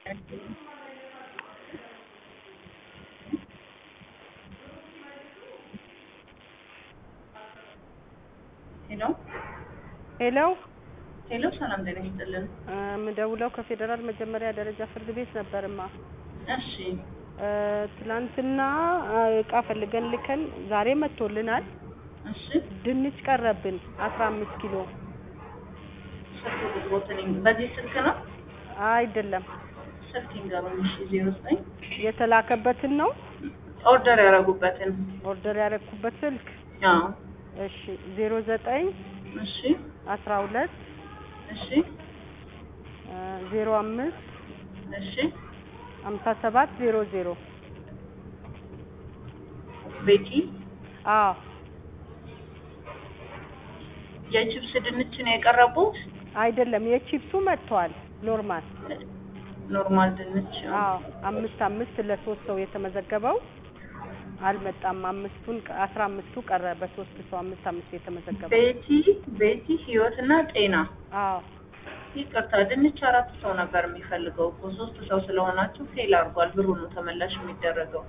ሄሎ ሄሎ ሄሎ ሰላም ጤና ይስጥልን። ምደውለው ከፌደራል መጀመሪያ ደረጃ ፍርድ ቤት ነበርማ። እሺ ትላንትና እቃ ፈልገን ልከን ዛሬ መጥቶልናል። እሺ ድንች ቀረብን 15 ኪሎ። ስልክ ቁጥሮትን በዚህ ስልክ ነው አይደለም ስልክ ይንገሩኝ። እሺ 09 የተላከበትን ነው ኦርደር ያደረጉበትን ኦርደር ያደረኩበት ስልክ። አዎ እሺ 09 እሺ 12 እሺ 05 እሺ 5700 ቤቲ አዎ የቺፕስ ድንች ነው የቀረቡት? አይደለም የቺፕሱ መጥቷል ኖርማል ድንች። አዎ 5 ለሶስት ሰው የተመዘገበው አልመጣም። 15ቱ ቀረ በሶስት ሰው 5 የተመዘገበው። ቤቲ ህይወትና ጤና። አዎ ይቅርታ ድንች 4 ሰው ነበር የሚፈልገው እኮ 3 ሰው ስለሆናችሁ ፌል አድርጓል። ብሩ ነው ተመላሽ የሚደረገው።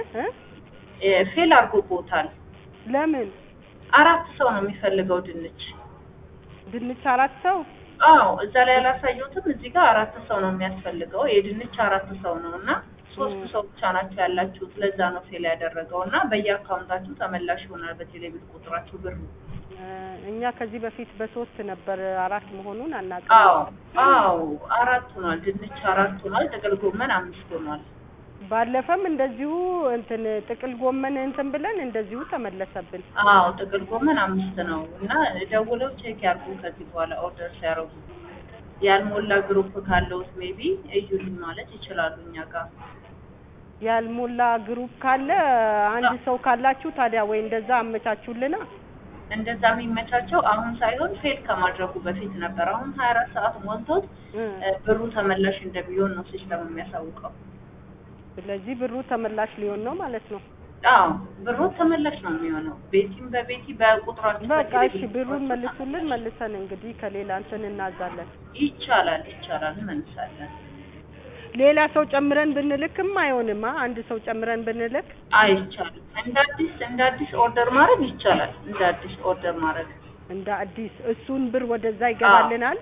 ፌል አድርጎታል። ለምን? 4 ሰው ነው የሚፈልገው ድንች 4 ሰው? አዎ እዛ ላይ ያላሳየሁትም እዚህ ጋር 4 ሰው ነው የሚያስፈልገው። የድንች 4 ሰው ነውና 3 ሰው ብቻ ናቸው ያላችሁት። ለዛ ነው ፌል ያደረገውና በየአካውንታችሁ ተመላሽ ይሆናል በቴሌብር ቁጥራችሁ ብሩ። እኛ ከዚህ በፊት በ3 ነበር 4 መሆኑን አናውቅም። አዎ 4 ሆኗል። ድንች 4 ሆኗል። ጥቅል ጎመን 5 ሆኗል። ባለፈም እንደዚሁ ጥቅል ጎመን ብለን እንደዚሁ ተመለሰብን። አዎ ጥቅል ጎመን 5 ነው እና ደውለው ቼክ ያርጉ ከዚህ በኋላ ኦርደር ሲያረጉ። ያልሞላ ግሩፕ ካለውስ ሜቢ እዩልኝ ማለት ይችላሉ። እኛ ጋር ያልሞላ ግሩፕ ካለ አንድ ሰው ካላችሁ ታዲያ ወይ እንደዛ አመቻቹልና። እንደዛ የሚመቻቸው አሁን ሳይሆን ፌል ከማድረጉ በፊት ነበር። አሁን 24 ሰዓት ሞልቶት ብሩ ተመላሽ እንደሚሆን ነው ሲስተም የሚያሳውቀው። ስለዚህ ብሩ ተመላሽ ሊሆን ነው ማለት ነው። አዎ ብሩ ተመላሽ ነው የሚሆነው። ቤቲም በቤቲ በቁጥራችሁ በቃ እሺ ብሩን መልሱልን። መልሰን እንግዲህ ከሌላ እናዛለን። ይቻላል እንመልሳለን። ሌላ ሰው ጨምረን ብንልክም አይሆንማ። አንድ ሰው ጨምረን ብንልክ አይቻልም። እንደ አዲስ ኦርደር ማድረግ ይቻላል። እንደ አዲስ እሱን ብር ወደዛ ይገባልናል።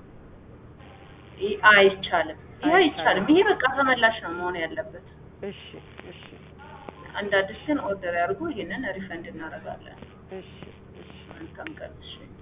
አይቻልም። ይሄ በቃ ተመላሽ ነው መሆን ያለበት። እሺ እንደ አዲስ ግን ኦርደር ያርጉ። ይሄንን ሪፈንድ እናደርጋለን። እሺ መልካም ቀን።